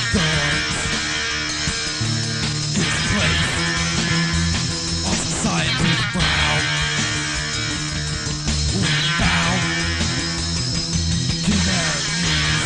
thorns. This place on society's brow. We bow to their knees.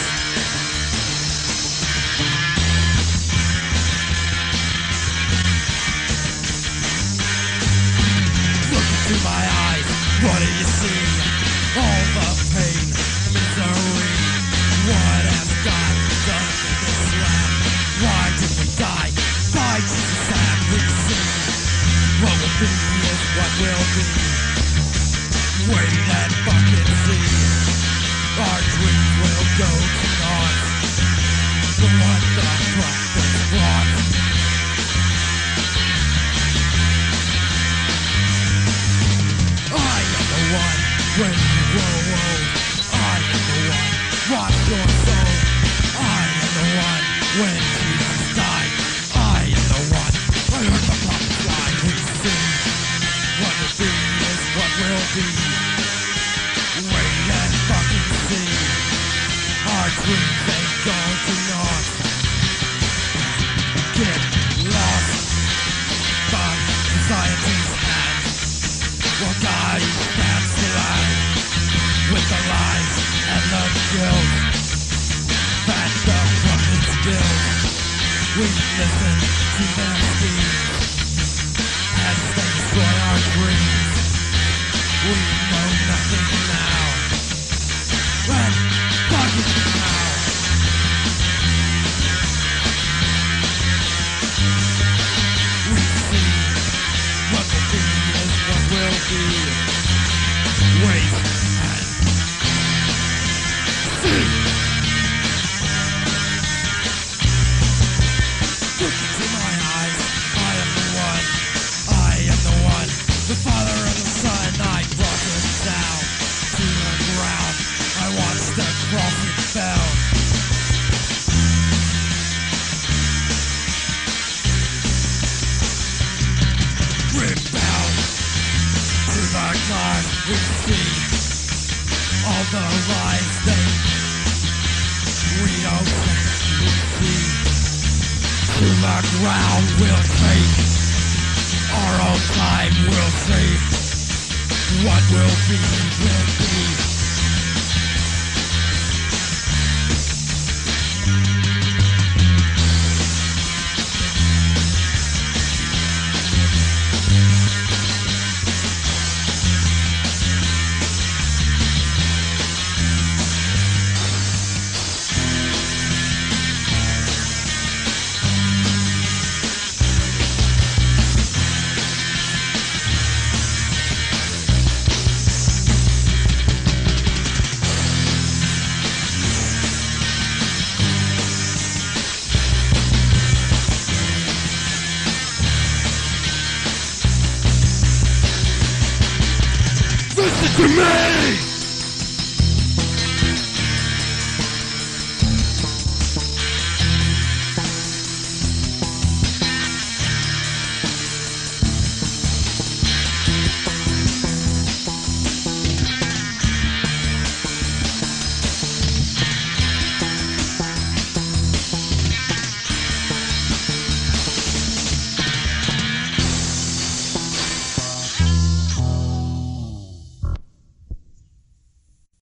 Look into my eyes, what do you see? All the pain, misery. What has God done to this land? Why did we die? By Jesus and we sing. What will be is what will be. Wait and fucking see. Our dreams will go to naught. But what the fuck is wrong? I am the one when you grow old. I am the one, watch your soul. I am the one when Jesus died. I am the one, I heard the clock fly. We sing. What will be is what will be. Wait and fucking see. Our dreams they go to naught. Get lost by society's hands. While God stands to life with the lies and the guilt that the prophets build. We listen to their schemes as they destroy our dreams. We know nothing now. And fuck it now. We see what will be is what will be. Wait and see. Look into my eyes. I am the one. I am the one. The Father and the Son. I brought them down to the ground. I watched the cross it fell. Rebound to the God we see. All the lies we don't see. To the ground we'll take. Our own time will see. What will be, will be. Listen to me!